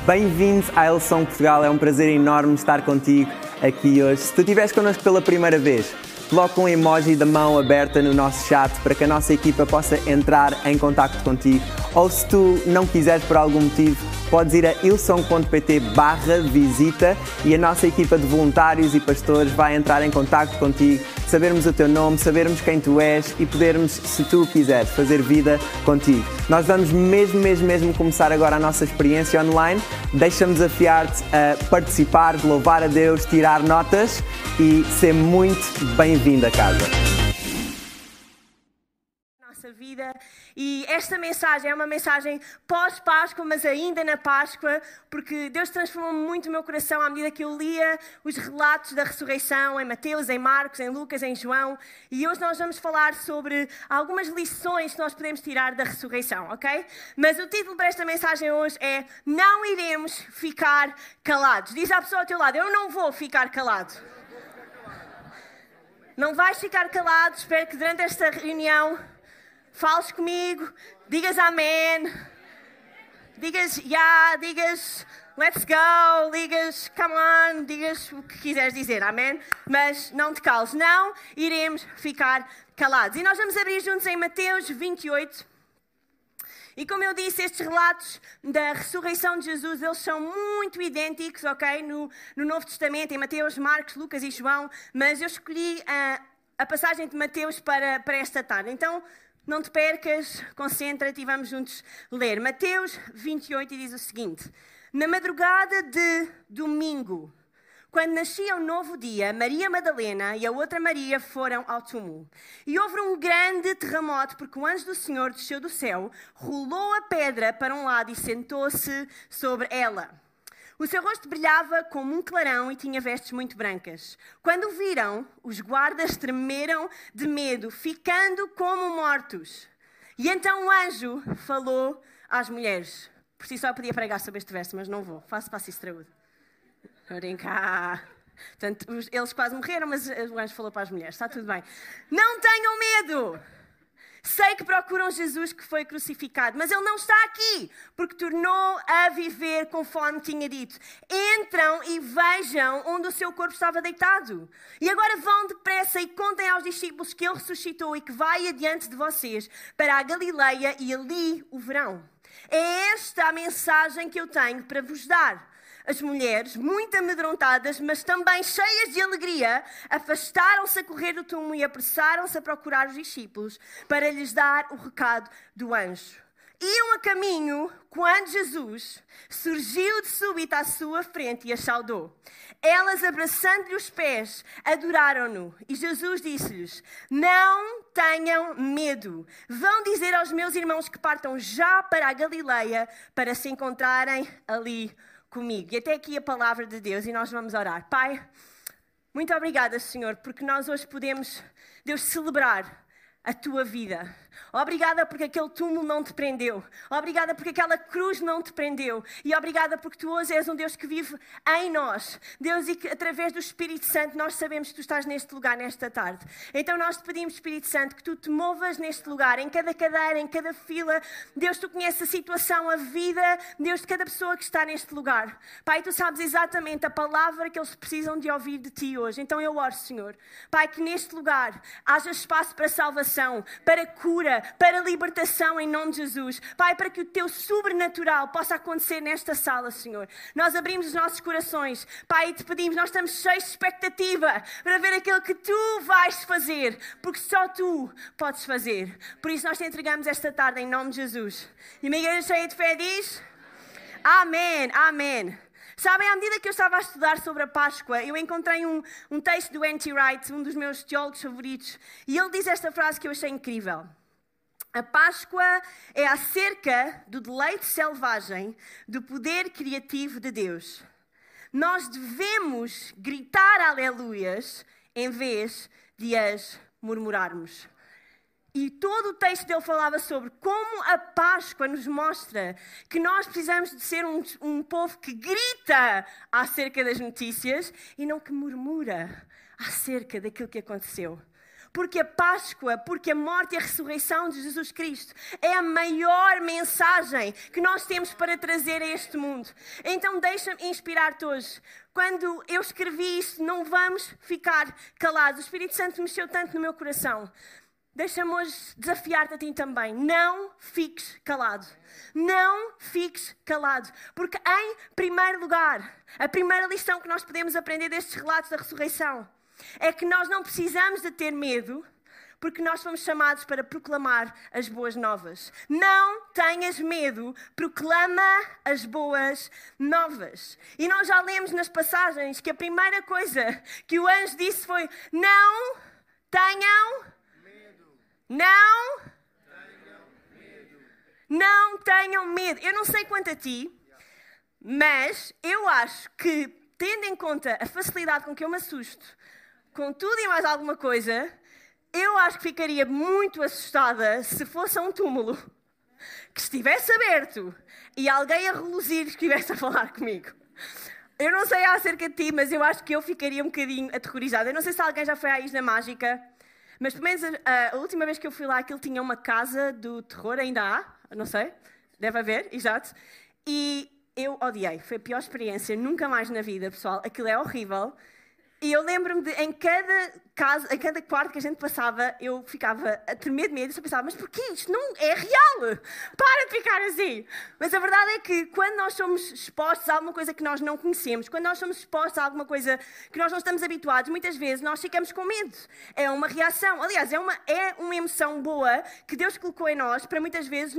Bem-vindo à Hillsong Portugal, é um prazer enorme estar contigo aqui hoje. Se tu estiveres connosco pela primeira vez, coloca um emoji da mão aberta no nosso chat para que a nossa equipa possa entrar em contacto contigo. Ou se tu não quiseres por algum motivo, podes ir a hillsong.pt/visita e a nossa equipa de voluntários e pastores vai entrar em contacto contigo, sabermos o teu nome, sabermos quem tu és e podermos, se tu quiseres, fazer vida contigo. Nós vamos mesmo começar agora a nossa experiência online. Deixa-me desafiar-te a participar, de louvar a Deus, tirar notas e ser muito bem-vindo a casa. Nossa vida, e esta mensagem é uma mensagem pós-Páscoa, mas ainda na Páscoa, porque Deus transformou muito o meu coração à medida que eu lia os relatos da ressurreição em Mateus, em Marcos, em Lucas, em João, e hoje nós vamos falar sobre algumas lições que nós podemos tirar da ressurreição, ok? Mas o título para esta mensagem hoje é Não iremos ficar calados. Diz à pessoa ao teu lado, eu não vou ficar calado. Não vais ficar calado, espero que durante esta reunião fales comigo, digas amém, digas yeah, digas let's go, digas come on, digas o que quiseres dizer, amém? Mas não te cales, não iremos ficar calados. E nós vamos abrir juntos em Mateus 28. E como eu disse, estes relatos da ressurreição de Jesus, eles são muito idênticos, ok? No Novo Testamento, em Mateus, Marcos, Lucas e João, mas eu escolhi a passagem de Mateus para esta tarde. Então, não te percas, concentra-te e vamos juntos ler. Mateus 28 e diz o seguinte: Na madrugada de domingo, quando nascia o novo dia, Maria Madalena e a outra Maria foram ao túmulo. E houve um grande terremoto, porque o anjo do Senhor desceu do céu, rolou a pedra para um lado e sentou-se sobre ela. O seu rosto brilhava como um clarão e tinha vestes muito brancas. Quando o viram, os guardas tremeram de medo, ficando como mortos. E então o anjo falou às mulheres. Por si só podia pregar sobre este verso, mas não vou. Faço passo estraúdo. Brincar. Portanto, eles quase morreram, mas o anjo falou para as mulheres. Está tudo bem. Não tenham medo. Sei que procuram Jesus que foi crucificado, mas Ele não está aqui, porque tornou a viver conforme tinha dito. Entram e vejam onde o seu corpo estava deitado. E agora vão depressa e contem aos discípulos que Ele ressuscitou e que vai adiante de vocês para a Galileia e ali o verão. É esta a mensagem que eu tenho para vos dar. As mulheres, muito amedrontadas, mas também cheias de alegria, afastaram-se a correr do túmulo e apressaram-se a procurar os discípulos para lhes dar o recado do anjo. Iam a caminho quando Jesus surgiu de súbito à sua frente e as saudou. Elas, abraçando-lhe os pés, adoraram-no. E Jesus disse-lhes: Não tenham medo. Vão dizer aos meus irmãos que partam já para a Galileia para se encontrarem ali comigo. E até aqui a palavra de Deus e nós vamos orar. Pai, muito obrigada, Senhor, porque nós hoje podemos, Deus, celebrar a tua vida. Obrigada porque aquele túmulo não te prendeu. Obrigada porque aquela cruz não te prendeu. E obrigada porque tu hoje és um Deus que vive em nós. Deus, e que através do Espírito Santo nós sabemos que tu estás neste lugar nesta tarde. Então nós te pedimos, Espírito Santo, que tu te movas neste lugar, em cada cadeira, em cada fila. Deus, tu conheces a situação, a vida, Deus, de cada pessoa que está neste lugar. Pai, tu sabes exatamente a palavra que eles precisam de ouvir de ti hoje. Então eu oro, Senhor, Pai, que neste lugar haja espaço para salvação, para cura, para libertação em nome de Jesus. Pai, para que o teu sobrenatural possa acontecer nesta sala, Senhor. Nós abrimos os nossos corações, Pai, e te pedimos, nós estamos cheios de expectativa para ver aquilo que tu vais fazer, porque só tu podes fazer. Por isso nós te entregamos esta tarde em nome de Jesus. E a minha igreja cheia de fé diz: Amém, amém. Sabem, à medida que eu estava a estudar sobre a Páscoa, eu encontrei um texto do N.T. Wright, um dos meus teólogos favoritos, e ele diz esta frase que eu achei incrível. A Páscoa é acerca do deleite selvagem do poder criativo de Deus. Nós devemos gritar aleluias em vez de as murmurarmos. E todo o texto dele falava sobre como a Páscoa nos mostra que nós precisamos de ser um povo que grita acerca das notícias e não que murmura acerca daquilo que aconteceu. Porque a Páscoa, porque a morte e a ressurreição de Jesus Cristo é a maior mensagem que nós temos para trazer a este mundo. Então deixa-me inspirar-te hoje. Quando eu escrevi isto, não vamos ficar calados. O Espírito Santo mexeu tanto no meu coração. Deixa-me hoje desafiar-te a ti também. Não fiques calado. Não fiques calado. Porque, em primeiro lugar, a primeira lição que nós podemos aprender destes relatos da ressurreição é que nós não precisamos de ter medo, porque nós fomos chamados para proclamar as boas novas. Não tenhas medo, proclama as boas novas. E nós já lemos nas passagens que a primeira coisa que o anjo disse foi: não tenham medo. Não tenham medo. Eu não sei quanto a ti, mas eu acho que, tendo em conta a facilidade com que eu me assusto, com tudo e mais alguma coisa, eu acho que ficaria muito assustada se fosse a um túmulo que estivesse aberto e alguém a reluzir estivesse a falar comigo. Eu não sei acerca de ti, mas eu acho que eu ficaria um bocadinho aterrorizada. Eu não sei se alguém já foi à Isla Mágica, mas pelo menos a última vez que eu fui lá, aquilo tinha uma casa do terror, ainda há, não sei, deve haver, exato. E eu odiei, foi a pior experiência, nunca mais na vida, pessoal. Aquilo é horrível. E eu lembro-me de, em cada quarto que a gente passava, eu ficava a tremer de medo e só pensava: mas porquê? Isto não é real! Para de ficar assim! Mas a verdade é que quando nós somos expostos a alguma coisa que nós não conhecemos, quando nós somos expostos a alguma coisa que nós não estamos habituados, muitas vezes nós ficamos com medo. É uma reação. Aliás, é uma emoção boa que Deus colocou em nós para muitas vezes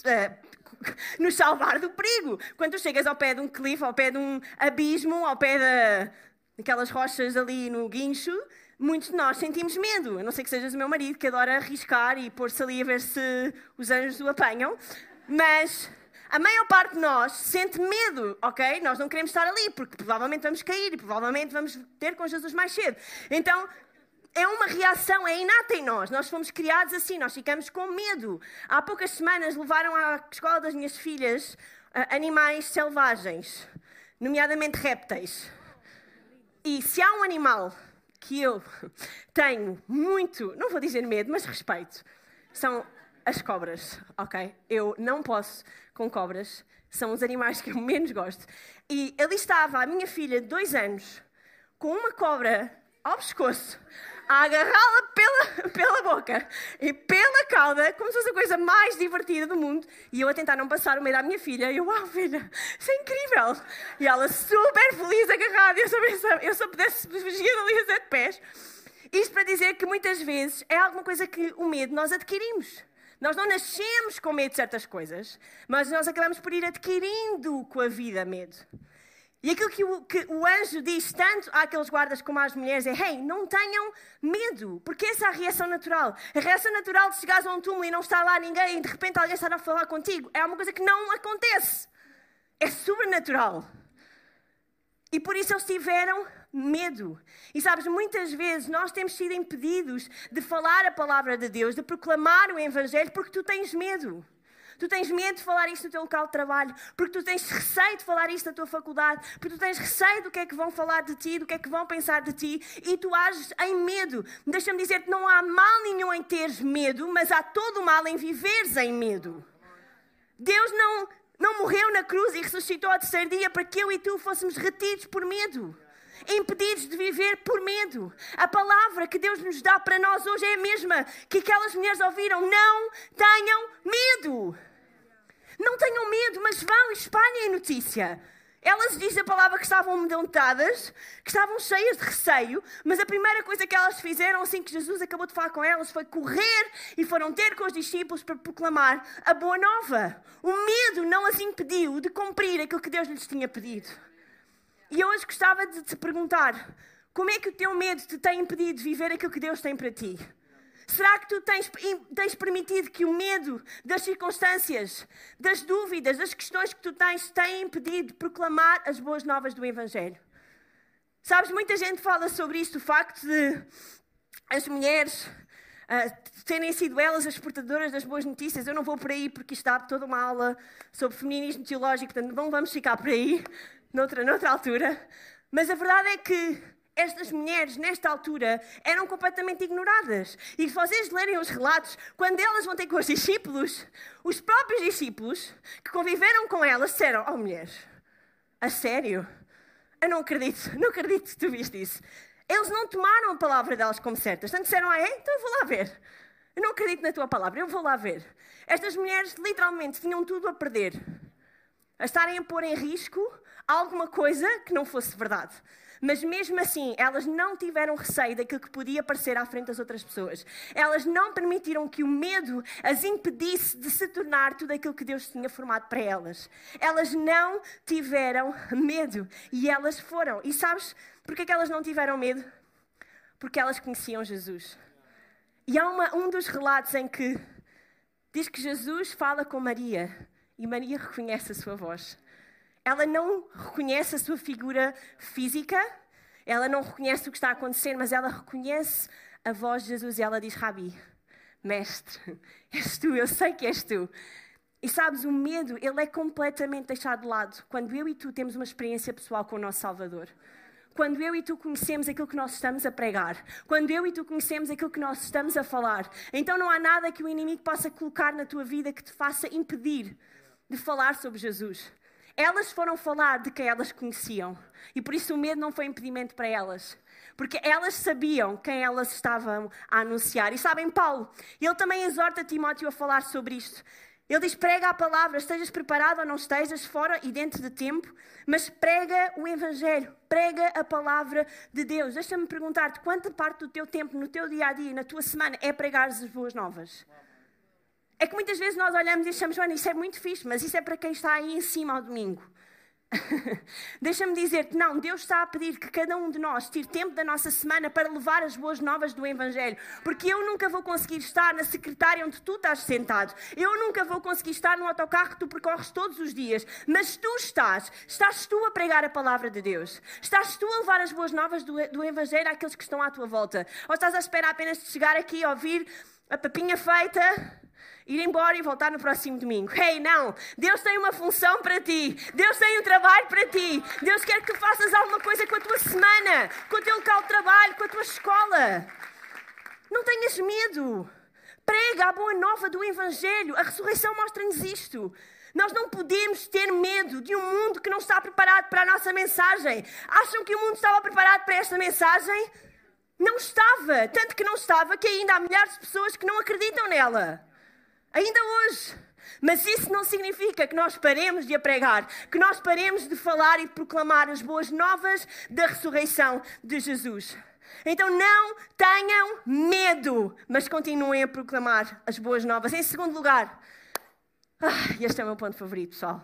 nos salvar do perigo. Quando tu chegas ao pé de um cliff, ao pé de um abismo, ao pé daquelas rochas ali no guincho, muitos de nós sentimos medo. A não ser que sejas o meu marido, que adora arriscar e pôr-se ali a ver se os anjos o apanham. Mas a maior parte de nós sente medo, ok? Nós não queremos estar ali, porque provavelmente vamos cair e provavelmente vamos ter com Jesus mais cedo. Então, é uma reação, é inata em nós. Nós fomos criados assim, nós ficamos com medo. Há poucas semanas levaram à escola das minhas filhas animais selvagens, nomeadamente répteis. E se há um animal que eu tenho muito, não vou dizer medo, mas respeito, são as cobras, ok? Eu não posso com cobras, são os animais que eu menos gosto. E ali estava a minha filha de 2 anos, com uma cobra ao pescoço, a agarrá-la pela boca e pela cauda, como se fosse a coisa mais divertida do mundo, e eu a tentar não passar o medo à minha filha. E eu: uau, filha, isso é incrível! E ela super feliz, agarrada, eu só pudesse fugir dali a 7 pés. Isto para dizer que muitas vezes é alguma coisa que o medo nós adquirimos. Nós não nascemos com medo de certas coisas, mas nós acabamos por ir adquirindo com a vida medo. E aquilo que o anjo diz tanto àqueles guardas como às mulheres é: hey, não tenham medo, porque essa é a reação natural. A reação natural de chegares a um túmulo e não está lá ninguém e de repente alguém está a falar contigo é uma coisa que não acontece. É sobrenatural. E por isso eles tiveram medo. E sabes, muitas vezes nós temos sido impedidos de falar a palavra de Deus, de proclamar o Evangelho, porque tu tens medo. Tu tens medo de falar isto no teu local de trabalho, porque tu tens receio de falar isto na tua faculdade, porque tu tens receio do que é que vão falar de ti, do que é que vão pensar de ti, e tu ages em medo. Deixa-me dizer que não há mal nenhum em teres medo, mas há todo o mal em viveres em medo. Deus não morreu na cruz e ressuscitou ao 3º dia para que eu e tu fôssemos retidos por medo, impedidos de viver por medo. A palavra que Deus nos dá para nós hoje é a mesma que aquelas mulheres ouviram: não tenham medo. Não tenham medo, mas vão e espalhem a notícia. Elas dizem a palavra que estavam amedrontadas, que estavam cheias de receio, mas a primeira coisa que elas fizeram assim que Jesus acabou de falar com elas foi correr e foram ter com os discípulos para proclamar a boa nova. O medo não as impediu de cumprir aquilo que Deus lhes tinha pedido. E eu hoje gostava de te perguntar: como é que o teu medo te tem impedido de viver aquilo que Deus tem para ti? Será que tu tens permitido que o medo das circunstâncias, das dúvidas, das questões que tu tens, te tenha impedido de proclamar as boas novas do Evangelho? Sabes, muita gente fala sobre isto, o facto de as mulheres terem sido elas as portadoras das boas notícias. Eu não vou por aí porque isto dá toda uma aula sobre feminismo teológico, portanto não vamos ficar por aí noutra altura. Mas a verdade é que Estas mulheres, nesta altura, eram completamente ignoradas. E se vocês lerem os relatos, quando elas vão ter com os discípulos, os próprios discípulos que conviveram com elas disseram: oh, mulher, a sério? Eu não acredito que tu viste isso. Eles não tomaram a palavra delas como certas. Tanto disseram: ah, é? Então eu vou lá ver. Eu não acredito na tua palavra, eu vou lá ver. Estas mulheres, literalmente, tinham tudo a perder. A estarem a pôr em risco alguma coisa que não fosse verdade. Mas mesmo assim, elas não tiveram receio daquilo que podia aparecer à frente das outras pessoas. Elas não permitiram que o medo as impedisse de se tornar tudo aquilo que Deus tinha formado para elas. Elas não tiveram medo e elas foram. E sabes porquê que elas não tiveram medo? Porque elas conheciam Jesus. E há um dos relatos em que diz que Jesus fala com Maria e Maria reconhece a sua voz. Ela não reconhece a sua figura física, ela não reconhece o que está a acontecer, mas ela reconhece a voz de Jesus e ela diz: Rabi, mestre, és tu, eu sei que és tu. E sabes, o medo, ele é completamente deixado de lado quando eu e tu temos uma experiência pessoal com o nosso Salvador. Quando eu e tu conhecemos aquilo que nós estamos a pregar. Quando eu e tu conhecemos aquilo que nós estamos a falar. Então não há nada que o inimigo possa colocar na tua vida que te faça impedir de falar sobre Jesus. Elas foram falar de quem elas conheciam. E por isso o medo não foi impedimento para elas. Porque elas sabiam quem elas estavam a anunciar. E sabem, Paulo, ele também exorta Timóteo a falar sobre isto. Ele diz: prega a palavra, estejas preparado ou não estejas, fora e dentro de tempo, mas prega o Evangelho, prega a palavra de Deus. Deixa-me perguntar-te, quanta parte do teu tempo, no teu dia-a-dia, na tua semana, é pregar as boas novas? É que muitas vezes nós olhamos e achamos: Joana, isso é muito fixe, mas isso é para quem está aí em cima ao domingo. Deixa-me dizer-te, não, Deus está a pedir que cada um de nós tire tempo da nossa semana para levar as boas novas do Evangelho. Porque eu nunca vou conseguir estar na secretária onde tu estás sentado. Eu nunca vou conseguir estar no autocarro que tu percorres todos os dias. Mas tu estás tu a pregar a palavra de Deus. Estás tu a levar as boas novas do Evangelho àqueles que estão à tua volta. Ou estás à espera apenas de chegar aqui, ouvir a papinha feita, ir embora e voltar no próximo domingo? Hey, não! Deus tem uma função para ti. Deus tem um trabalho para ti. Deus quer que tu faças alguma coisa com a tua semana, com o teu local de trabalho, com a tua escola. Não tenhas medo. Prega a boa nova do Evangelho. A ressurreição mostra-nos isto. Nós não podemos ter medo de um mundo que não está preparado para a nossa mensagem. Acham que o mundo estava preparado para esta mensagem? Não estava. Tanto que não estava que ainda há milhares de pessoas que não acreditam nela. Ainda hoje. Mas isso não significa que nós paremos de a pregar, que nós paremos de falar e de proclamar as boas novas da ressurreição de Jesus. Então não tenham medo, mas continuem a proclamar as boas novas. Em segundo lugar, este é o meu ponto favorito, pessoal.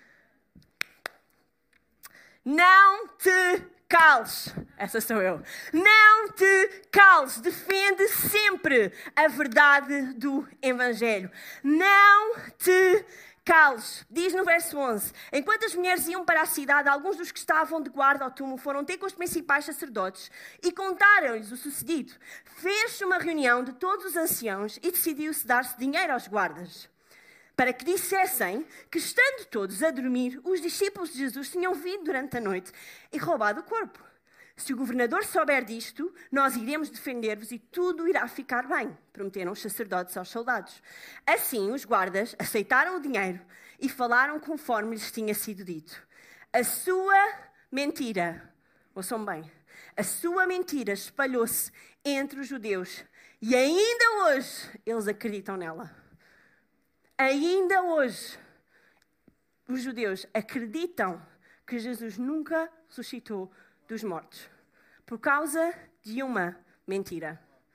Não te cales. Essa sou eu. Não te cales. Defende sempre a verdade do Evangelho. Não te cales. Diz no verso 11: enquanto as mulheres iam para a cidade, alguns dos que estavam de guarda ao túmulo foram ter com os principais sacerdotes e contaram-lhes o sucedido. Fez-se uma reunião de todos os anciãos e decidiu-se dar-se dinheiro aos guardas, para que dissessem que, estando todos a dormir, os discípulos de Jesus tinham vindo durante a noite e roubado o corpo. Se o governador souber disto, nós iremos defender-vos e tudo irá ficar bem, prometeram os sacerdotes aos soldados. Assim, os guardas aceitaram o dinheiro e falaram conforme lhes tinha sido dito. A sua mentira, ouçam bem, a sua mentira espalhou-se entre os judeus e ainda hoje eles acreditam nela. Ainda hoje, os judeus acreditam que Jesus nunca ressuscitou dos mortos por causa de uma mentira.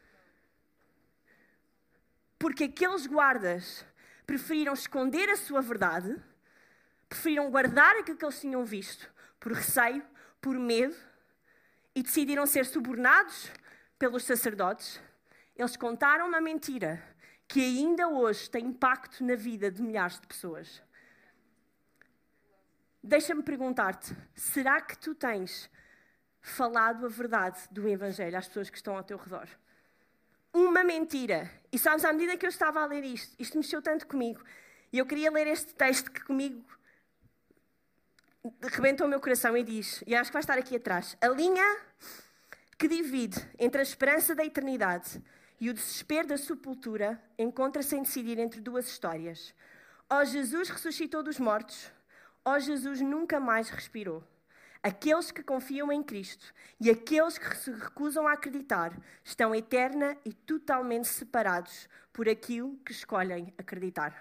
Porque aqueles guardas preferiram esconder a sua verdade, preferiram guardar aquilo que eles tinham visto por receio, por medo, e decidiram ser subornados pelos sacerdotes. Eles contaram uma mentira que ainda hoje tem impacto na vida de milhares de pessoas. Deixa-me perguntar-te, será que tu tens falado a verdade do Evangelho às pessoas que estão ao teu redor? Uma mentira. E sabes, à medida que eu estava a ler isto mexeu tanto comigo. E eu queria ler este texto que comigo rebentou o meu coração e diz, e acho que vai estar aqui atrás: a linha que divide entre a esperança da eternidade e o desespero da sepultura, encontra-se em decidir entre duas histórias. Ou Jesus ressuscitou dos mortos, ou Jesus nunca mais respirou. Aqueles que confiam em Cristo e aqueles que se recusam a acreditar estão eterna e totalmente separados por aquilo que escolhem acreditar.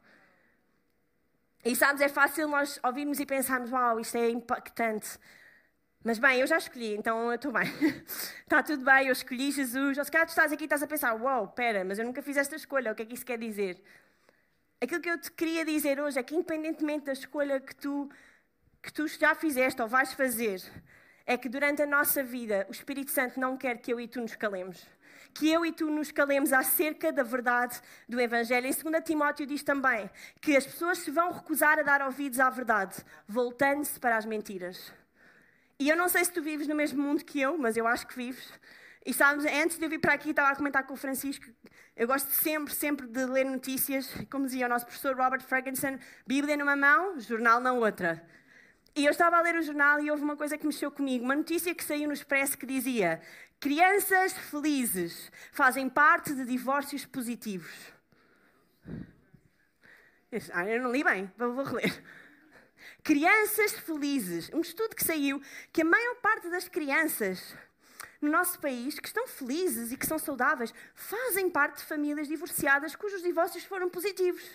E sabes, é fácil nós ouvirmos e pensarmos, uau, isto é impactante. Mas bem, eu já escolhi, então eu estou bem. Está tudo bem, eu escolhi Jesus. Ou se calhar tu estás aqui e estás a pensar, uau, espera, mas eu nunca fiz esta escolha, o que é que isso quer dizer? Aquilo que eu te queria dizer hoje é que independentemente da escolha que tu já fizeste ou vais fazer, é que durante a nossa vida o Espírito Santo não quer que eu e tu nos calemos. Que eu e tu nos calemos acerca da verdade do Evangelho. Em 2 Timóteo diz também que as pessoas se vão recusar a dar ouvidos à verdade, voltando-se para as mentiras. E eu não sei se tu vives no mesmo mundo que eu, mas eu acho que vives. E sabes, antes de eu vir para aqui, estava a comentar com o Francisco, eu gosto sempre de ler notícias, como dizia o nosso professor Robert Ferguson, Bíblia numa mão, jornal na outra. E eu estava a ler o jornal e houve uma coisa que mexeu comigo, uma notícia que saiu no Expresso que dizia: crianças felizes fazem parte de divórcios positivos. Eu não li bem, vou reler. Crianças felizes. Um estudo que saiu que a maior parte das crianças no nosso país que estão felizes e que são saudáveis fazem parte de famílias divorciadas cujos divórcios foram positivos.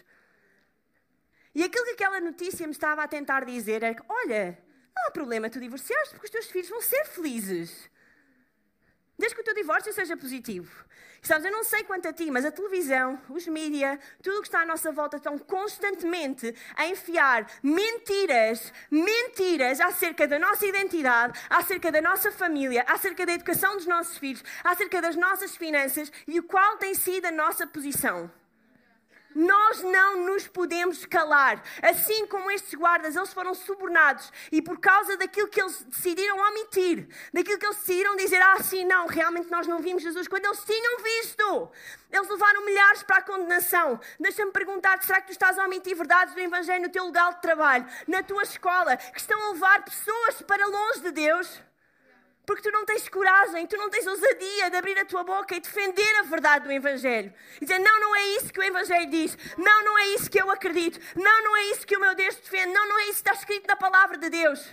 E aquilo que aquela notícia me estava a tentar dizer é que, olha, não há problema tu divorciaste porque os teus filhos vão ser felizes. Desde que o teu divórcio seja positivo. E sabes, eu não sei quanto a ti, mas a televisão, os mídias, tudo o que está à nossa volta estão constantemente a enfiar mentiras acerca da nossa identidade, acerca da nossa família, acerca da educação dos nossos filhos, acerca das nossas finanças e o qual tem sido a nossa posição. Nós não nos podemos calar. Assim como estes guardas, eles foram subornados e por causa daquilo que eles decidiram omitir, daquilo que eles decidiram dizer, sim, não, realmente nós não vimos Jesus, quando eles tinham visto, eles levaram milhares para a condenação. Deixa-me perguntar, será que tu estás a omitir verdades do Evangelho no teu lugar de trabalho, na tua escola, que estão a levar pessoas para longe de Deus? Porque tu não tens coragem, tu não tens ousadia de abrir a tua boca e defender a verdade do Evangelho. E dizer, não é isso que o Evangelho diz. Não é isso que eu acredito. Não é isso que o meu Deus defende. Não é isso que está escrito na palavra de Deus.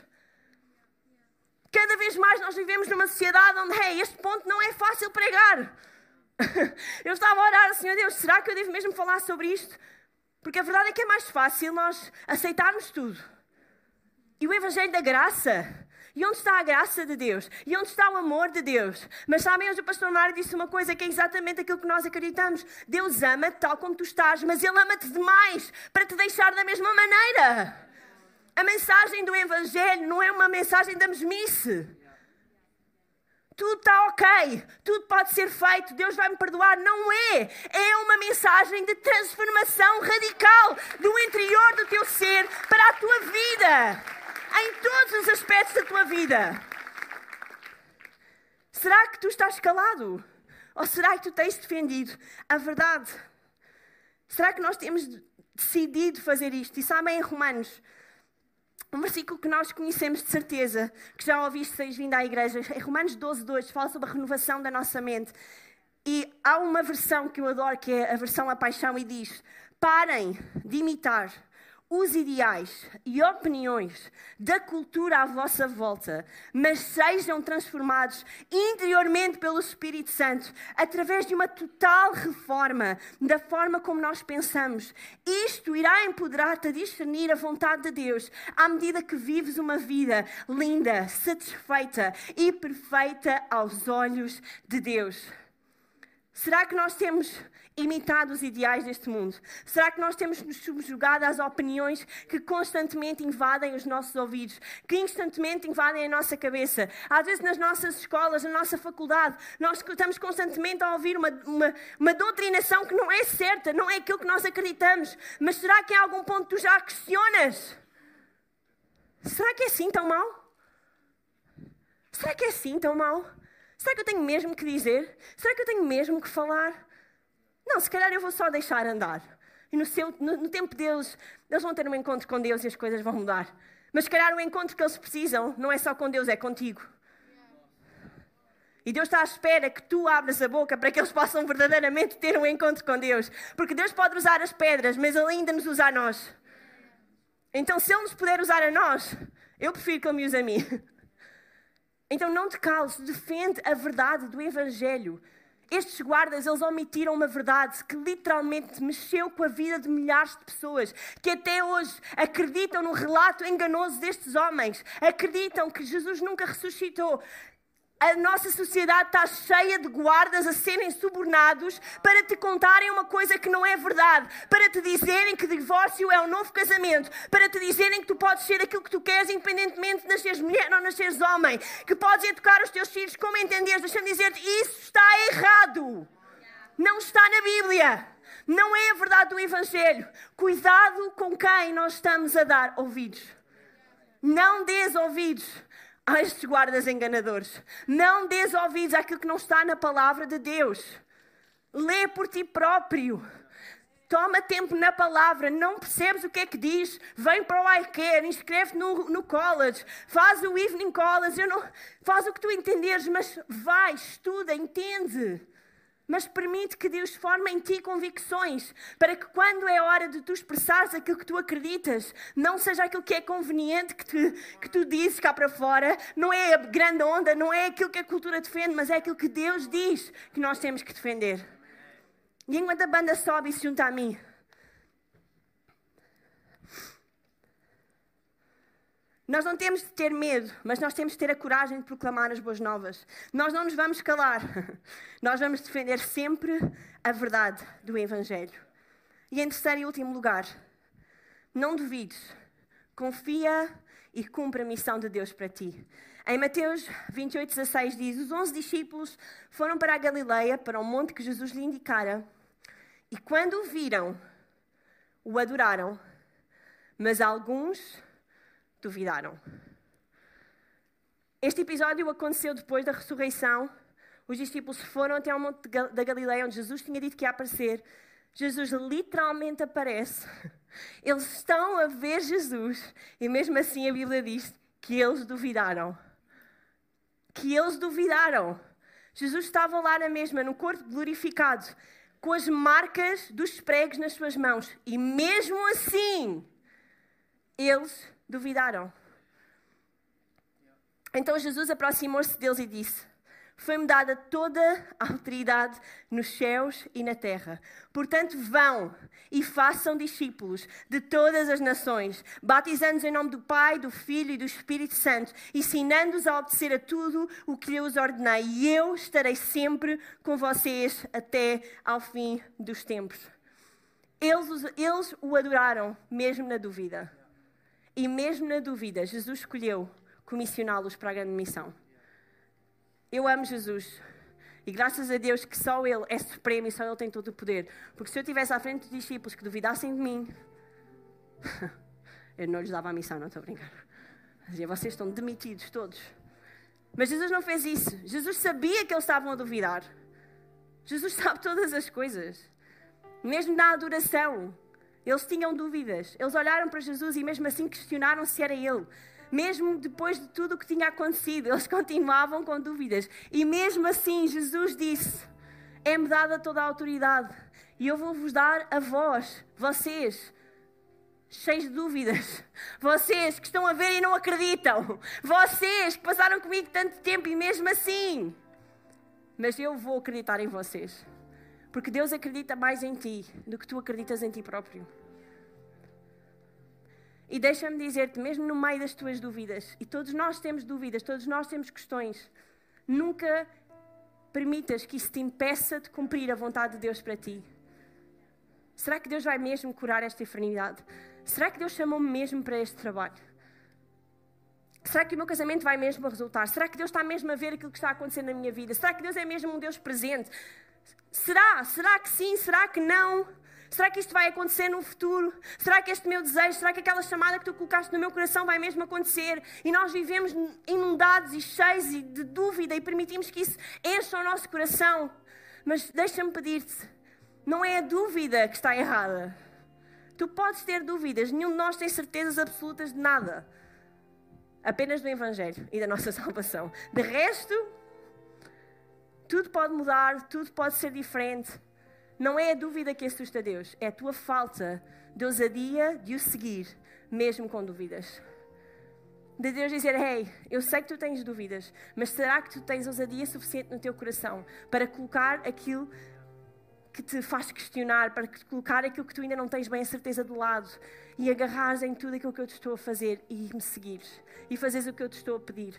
Cada vez mais nós vivemos numa sociedade onde, este ponto não é fácil pregar. Eu estava a orar, Senhor Deus, será que eu devo mesmo falar sobre isto? Porque a verdade é que é mais fácil nós aceitarmos tudo. E o Evangelho da graça... E onde está a graça de Deus? E onde está o amor de Deus? Mas sabem, hoje o pastor Mário disse uma coisa que é exatamente aquilo que nós acreditamos. Deus ama-te tal como tu estás, mas Ele ama-te demais para te deixar da mesma maneira. A mensagem do Evangelho não é uma mensagem da mesmice. Tudo está ok, tudo pode ser feito, Deus vai me perdoar. Não é. É uma mensagem de transformação radical do interior do teu ser para a tua vida. Em todos os aspectos da tua vida. Será que tu estás calado? Ou será que tu tens defendido a verdade? Será que nós temos decidido fazer isto? E sabem, em Romanos, um versículo que nós conhecemos de certeza, que já ouviste seis vindo à igreja, em Romanos 12:2, fala sobre a renovação da nossa mente. E há uma versão que eu adoro, que é a versão A Paixão, e diz: parem de imitar os ideais e opiniões da cultura à vossa volta, mas sejam transformados interiormente pelo Espírito Santo, através de uma total reforma da forma como nós pensamos. Isto irá empoderar-te a discernir a vontade de Deus, à medida que vives uma vida linda, satisfeita e perfeita aos olhos de Deus. Será que nós temos imitado os ideais deste mundo? Será que nós temos nos subjugado às opiniões que constantemente invadem os nossos ouvidos, que constantemente invadem a nossa cabeça? Às vezes nas nossas escolas, na nossa faculdade, nós estamos constantemente a ouvir uma doutrinação que não é certa, não é aquilo que nós acreditamos. Mas será que em algum ponto tu já questionas? Será que é assim tão mau? Será que é assim tão mau? Será que eu tenho mesmo que dizer? Será que eu tenho mesmo que falar? Não, se calhar eu vou só deixar andar. E no tempo deles, eles vão ter um encontro com Deus e as coisas vão mudar. Mas se calhar o encontro que eles precisam não é só com Deus, é contigo. E Deus está à espera que tu abras a boca para que eles possam verdadeiramente ter um encontro com Deus. Porque Deus pode usar as pedras, mas Ele ainda nos usa a nós. Então, se Ele nos puder usar a nós, eu prefiro que Ele me use a mim. Então, não te cales, defende a verdade do Evangelho. Estes guardas, eles omitiram uma verdade que literalmente mexeu com a vida de milhares de pessoas, que até hoje acreditam no relato enganoso destes homens, acreditam que Jesus nunca ressuscitou. A nossa sociedade está cheia de guardas a serem subornados para te contarem uma coisa que não é verdade, para te dizerem que divórcio é um novo casamento, para te dizerem que tu podes ser aquilo que tu queres independentemente de nasceres mulher ou nasceres homem, que podes educar os teus filhos como entenderes. Deixa-me dizer-te, isso está errado. Não está na Bíblia. Não é a verdade do Evangelho. Cuidado com quem nós estamos a dar ouvidos. Não dês ouvidos a estes guardas enganadores. Não dês ouvidos àquilo que não está na palavra de Deus. Lê por ti próprio. Toma tempo na palavra. Não percebes o que é que diz? Vem para o iCare, inscreve-te no college, faz o evening college, faz o que tu entenderes, mas vai, estuda, entende. Mas permite que Deus forme em ti convicções, para que quando é hora de tu expressares aquilo que tu acreditas, não seja aquilo que é conveniente que tu dizes cá para fora, não é a grande onda, não é aquilo que a cultura defende, mas é aquilo que Deus diz que nós temos que defender. E enquanto a banda sobe e se junta a mim, nós não temos de ter medo, mas nós temos de ter a coragem de proclamar as boas novas. Nós não nos vamos calar. Nós vamos defender sempre a verdade do Evangelho. E em terceiro e último lugar, não duvides. Confia e cumpre a missão de Deus para ti. Em Mateus 28:16 diz: os 11 discípulos foram para a Galileia, para o monte que Jesus lhe indicara. E quando o viram, o adoraram. Mas alguns duvidaram. Este episódio aconteceu depois da ressurreição. Os discípulos foram até ao monte da Galileia, onde Jesus tinha dito que ia aparecer. Jesus literalmente aparece. Eles estão a ver Jesus e mesmo assim a Bíblia diz que eles duvidaram. Que eles duvidaram. Jesus estava lá na mesma, no corpo glorificado, com as marcas dos pregos nas suas mãos. E mesmo assim, eles duvidaram. Então Jesus aproximou-se deles e disse: foi-me dada toda a autoridade nos céus e na terra. Portanto, vão e façam discípulos de todas as nações, batizando-os em nome do Pai, do Filho e do Espírito Santo, ensinando-os a obedecer a tudo o que eu os ordenei. E eu estarei sempre com vocês até ao fim dos tempos. Eles o adoraram, mesmo na dúvida. E mesmo na dúvida, Jesus escolheu comissioná-los para a grande missão. Eu amo Jesus. E graças a Deus que só Ele é supremo e só Ele tem todo o poder. Porque se eu estivesse à frente dos discípulos que duvidassem de mim, eu não lhes dava a missão, não estou a brincar. Dizia: vocês estão demitidos todos. Mas Jesus não fez isso. Jesus sabia que eles estavam a duvidar. Jesus sabe todas as coisas. Mesmo na adoração, eles tinham dúvidas. Eles olharam para Jesus e mesmo assim questionaram se era Ele. Mesmo depois de tudo o que tinha acontecido, eles continuavam com dúvidas. E mesmo assim, Jesus disse: é-me dada toda a autoridade. E eu vou-vos dar a vós, vocês, cheios de dúvidas. Vocês que estão a ver e não acreditam. Vocês que passaram comigo tanto tempo e mesmo assim. Mas eu vou acreditar em vocês. Porque Deus acredita mais em ti do que tu acreditas em ti próprio. E deixa-me dizer-te, mesmo no meio das tuas dúvidas, e todos nós temos dúvidas, todos nós temos questões, nunca permitas que isso te impeça de cumprir a vontade de Deus para ti. Será que Deus vai mesmo curar esta enfermidade? Será que Deus chamou-me mesmo para este trabalho? Será que o meu casamento vai mesmo resultar? Será que Deus está mesmo a ver aquilo que está acontecendo na minha vida? Será que Deus é mesmo um Deus presente? Será que sim? Será que não? Será que isto vai acontecer no futuro? Será que este meu desejo, será que aquela chamada que tu colocaste no meu coração vai mesmo acontecer? E nós vivemos inundados e cheios de dúvida e permitimos que isso encha o nosso coração. Mas deixa-me pedir-te, não é a dúvida que está errada. Tu podes ter dúvidas, nenhum de nós tem certezas absolutas de nada. Apenas do Evangelho e da nossa salvação. De resto, Tudo pode mudar, tudo pode ser diferente. Não é a dúvida que assusta Deus, é a tua falta de ousadia de o seguir, mesmo com dúvidas. De Deus dizer, hey, eu sei que tu tens dúvidas, mas será que tu tens ousadia suficiente no teu coração para colocar aquilo que te faz questionar, para colocar aquilo que tu ainda não tens bem a certeza do lado e agarrares em tudo aquilo que eu te estou a fazer e me seguires e fazeres o que eu te estou a pedir.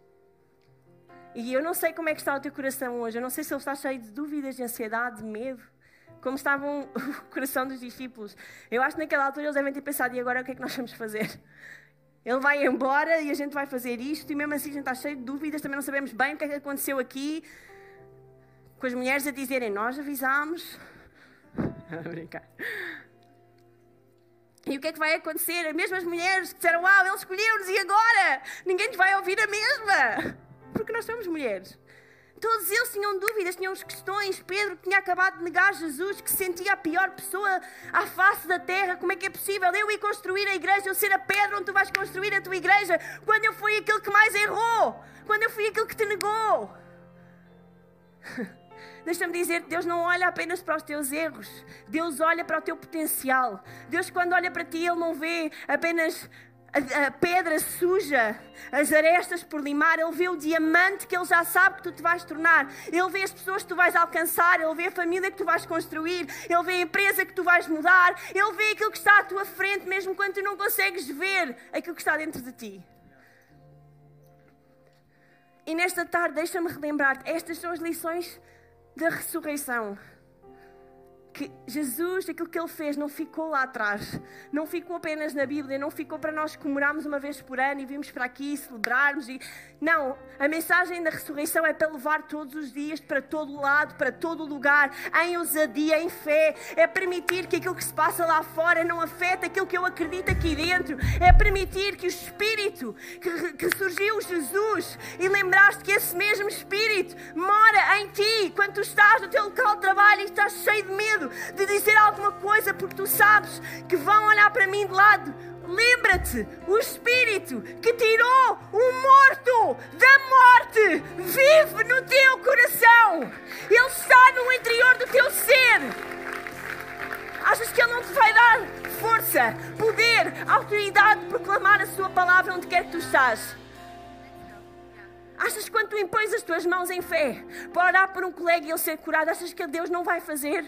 E eu não sei como é que está o teu coração hoje, eu não sei se ele está cheio de dúvidas, de ansiedade, de medo, como estava o coração dos discípulos. Eu acho que naquela altura eles devem ter pensado, e agora o que é que nós vamos fazer? Ele vai embora e a gente vai fazer isto, e mesmo assim a gente está cheio de dúvidas, também não sabemos bem o que é que aconteceu aqui. Com as mulheres a dizerem, nós avisámos. A brincar. E o que é que vai acontecer? As mesmas mulheres que disseram, uau, ele escolheu-nos e agora? Ninguém nos vai ouvir a mesma. Porque nós somos mulheres. Todos eles tinham dúvidas, tinham questões. Pedro que tinha acabado de negar Jesus, que se sentia a pior pessoa à face da terra. Como é que é possível eu ir construir a igreja, eu ser a pedra onde tu vais construir a tua igreja, quando eu fui aquele que mais errou, quando eu fui aquele que te negou? Deixa-me dizer que Deus não olha apenas para os teus erros. Deus olha para o teu potencial. Deus, quando olha para ti, Ele não vê apenas a pedra suja, as arestas por limar. Ele vê o diamante que Ele já sabe que tu te vais tornar. Ele vê as pessoas que tu vais alcançar. Ele vê a família que tu vais construir. Ele vê a empresa que tu vais mudar. Ele vê aquilo que está à tua frente, mesmo quando tu não consegues ver aquilo que está dentro de ti. E nesta tarde, deixa-me relembrar-te, estas são as lições da ressurreição. Que Jesus, aquilo que Ele fez, não ficou lá atrás. Não ficou apenas na Bíblia, não ficou para nós comemorarmos uma vez por ano e virmos para aqui celebrarmos. Não, a mensagem da ressurreição é para levar todos os dias, para todo lado, para todo lugar, em ousadia, em fé. É permitir que aquilo que se passa lá fora não afete aquilo que eu acredito aqui dentro. É permitir que o Espírito que surgiu Jesus, e lembrar-te que esse mesmo Espírito mora em ti quando tu estás no teu local de trabalho e estás cheio de medo de dizer alguma coisa porque tu sabes que vão olhar para mim de lado. Lembra-te, o Espírito que tirou o morto da morte vive no teu coração. Ele está no interior do teu ser. Achas que Ele não te vai dar força, poder, autoridade de proclamar a sua palavra onde quer que tu estás? Achas que quando tu impões as tuas mãos em fé para orar por um colega e ele ser curado, achas que Deus não vai fazer?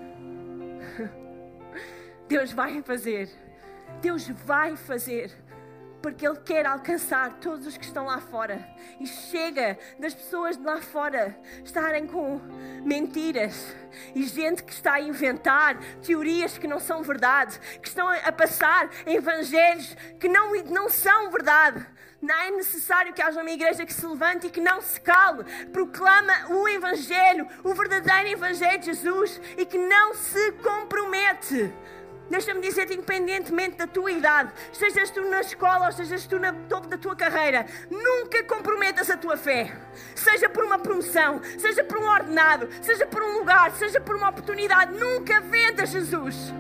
Deus vai fazer. Deus vai fazer. Porque Ele quer alcançar todos os que estão lá fora. E chega das pessoas de lá fora estarem com mentiras. E gente que está a inventar teorias que não são verdade. Que estão a passar evangelhos que não são verdade. Não é necessário que haja uma igreja que se levante e que não se cale. Proclama o Evangelho, o verdadeiro Evangelho de Jesus, e que não se compromete. Deixa-me dizer-te, independentemente da tua idade, estejas tu na escola ou estejas tu no topo da tua carreira, nunca comprometas a tua fé. Seja por uma promoção, seja por um ordenado, seja por um lugar, seja por uma oportunidade, nunca vendas Jesus.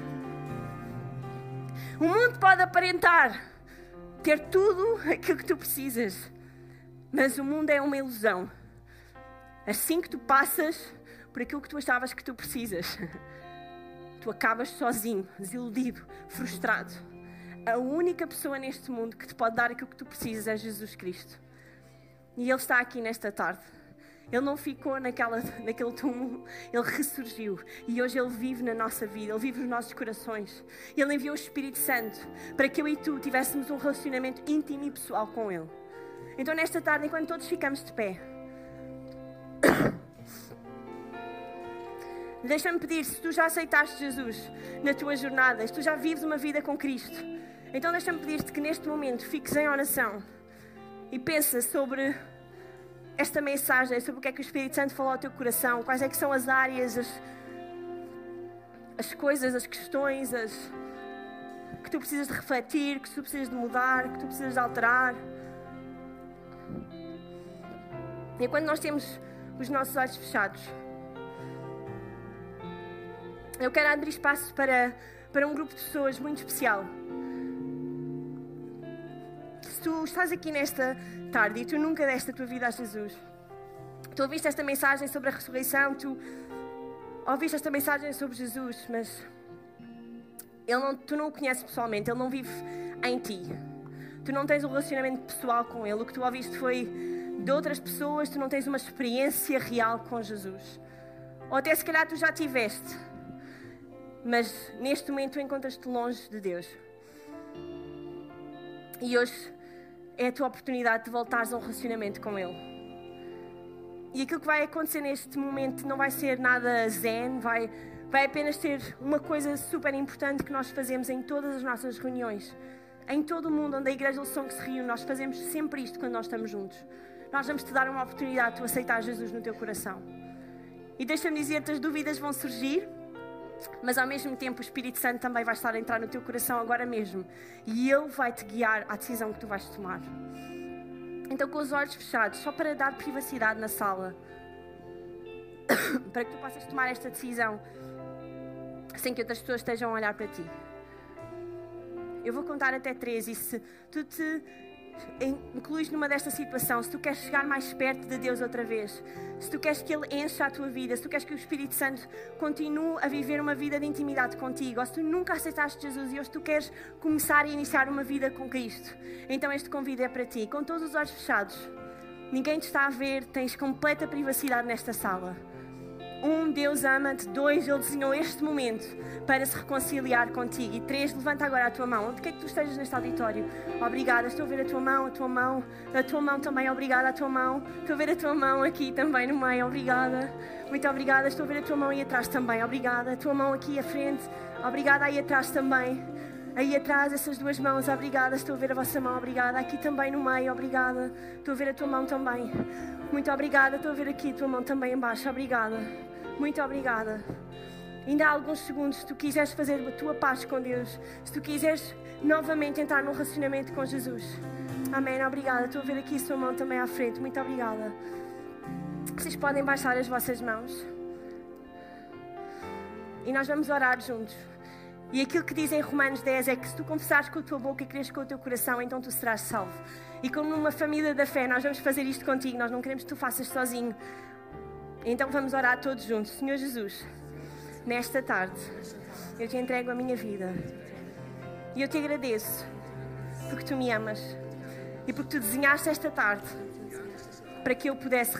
O mundo pode aparentar ter tudo aquilo que tu precisas, mas o mundo é uma ilusão. Assim que tu passas por aquilo que tu achavas que tu precisas, tu acabas sozinho, desiludido, frustrado. A única pessoa neste mundo que te pode dar aquilo que tu precisas é Jesus Cristo. E Ele está aqui nesta tarde. Ele não ficou naquele túmulo, Ele ressurgiu. E hoje Ele vive na nossa vida, Ele vive nos nossos corações. Ele enviou o Espírito Santo para que eu e tu tivéssemos um relacionamento íntimo e pessoal com Ele. Então nesta tarde, enquanto todos ficamos de pé, deixa-me pedir, se tu já aceitaste Jesus na tua jornada, se tu já vives uma vida com Cristo, então deixa-me pedir-te que neste momento fiques em oração e pensa sobre esta mensagem, sobre o que é que o Espírito Santo falou ao teu coração, quais é que são as áreas, as coisas, as questões, que tu precisas de refletir, que tu precisas de mudar, que tu precisas de alterar. E quando nós temos os nossos olhos fechados, eu quero abrir espaço para um grupo de pessoas muito especial. Se tu estás aqui nesta tarde e tu nunca deste a tua vida a Jesus, Tu ouviste esta mensagem sobre a ressurreição, tu ouviste esta mensagem sobre Jesus, mas tu não o conheces pessoalmente, Ele não vive em ti. Tu não tens um relacionamento pessoal com Ele. O que tu ouviste foi de outras pessoas, tu não tens uma experiência real com Jesus. Ou até se calhar tu já tiveste, mas neste momento tu encontras-te longe de Deus. E hoje é a tua oportunidade de voltares a um relacionamento com Ele. E aquilo que vai acontecer neste momento não vai ser nada zen, vai apenas ser uma coisa super importante que nós fazemos em todas as nossas reuniões. Em todo o mundo onde a Igreja do Som que se reúne, nós fazemos sempre isto quando nós estamos juntos. Nós vamos te dar uma oportunidade de tu aceitar Jesus no teu coração. E deixa-me dizer-te, as dúvidas vão surgir, mas ao mesmo tempo o Espírito Santo também vai estar a entrar no teu coração agora mesmo. E Ele vai te guiar à decisão que tu vais tomar. Então, com os olhos fechados, só para dar privacidade na sala, para que tu possas tomar esta decisão sem que outras pessoas estejam a olhar para ti. Eu vou contar até 3 e se tu te incluís numa desta situação, se tu queres chegar mais perto de Deus outra vez, se tu queres que Ele encha a tua vida, se tu queres que o Espírito Santo continue a viver uma vida de intimidade contigo, ou se tu nunca aceitaste Jesus e hoje tu queres começar a iniciar uma vida com Cristo, então este convite é para ti. Com todos os olhos fechados, ninguém te está a ver, tens completa privacidade nesta sala. 1, Deus ama-te. 2, Ele desenhou este momento para se reconciliar contigo. E 3, levanta agora a tua mão. Onde quer que tu estejas neste auditório? Obrigada, estou a ver a tua mão também, obrigada, a tua mão. Estou a ver a tua mão aqui também no meio, obrigada. Muito obrigada, estou a ver a tua mão aí atrás também, obrigada. A tua mão aqui à frente, obrigada, aí atrás também. Aí atrás, essas 2 mãos, obrigada, estou a ver a vossa mão, obrigada. Aqui também no meio, obrigada. Estou a ver a tua mão também. Muito obrigada, estou a ver aqui a tua mão também em baixo, obrigada. Muito obrigada. Ainda há alguns segundos, se tu quiseres fazer a tua paz com Deus, se tu quiseres novamente entrar num relacionamento com Jesus. Amém, obrigada. Estou a ver aqui a sua mão também à frente. Muito obrigada. Vocês podem baixar as vossas mãos. E nós vamos orar juntos. E aquilo que diz em Romanos 10 é que se tu confessares com a tua boca e creres com o teu coração, então tu serás salvo. E como numa família da fé, nós vamos fazer isto contigo. Nós não queremos que tu faças sozinho. Então vamos orar todos juntos. Senhor Jesus, nesta tarde, eu te entrego a minha vida. E eu te agradeço porque tu me amas. E porque tu desenhaste esta tarde para que eu pudesse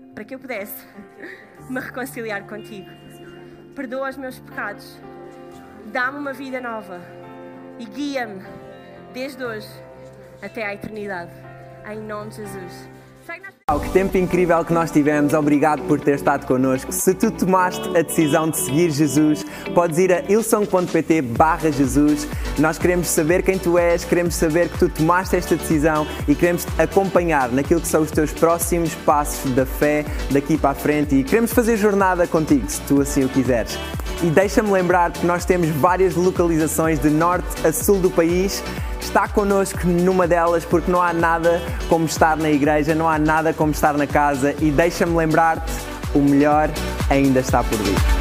me reconciliar contigo. Perdoa os meus pecados. Dá-me uma vida nova. E guia-me desde hoje até à eternidade. Em nome de Jesus. Que tempo incrível que nós tivemos, obrigado por ter estado connosco. Se tu tomaste a decisão de seguir Jesus, podes ir a ilson.pt/Jesus. Nós queremos saber quem tu és, queremos saber que tu tomaste esta decisão e queremos te acompanhar naquilo que são os teus próximos passos da fé daqui para a frente e queremos fazer jornada contigo, se tu assim o quiseres. E deixa-me lembrar que nós temos várias localizações de norte a sul do país. Está connosco numa delas porque não há nada como estar na igreja, não há nada como estar na casa e deixa-me lembrar-te, o melhor ainda está por vir.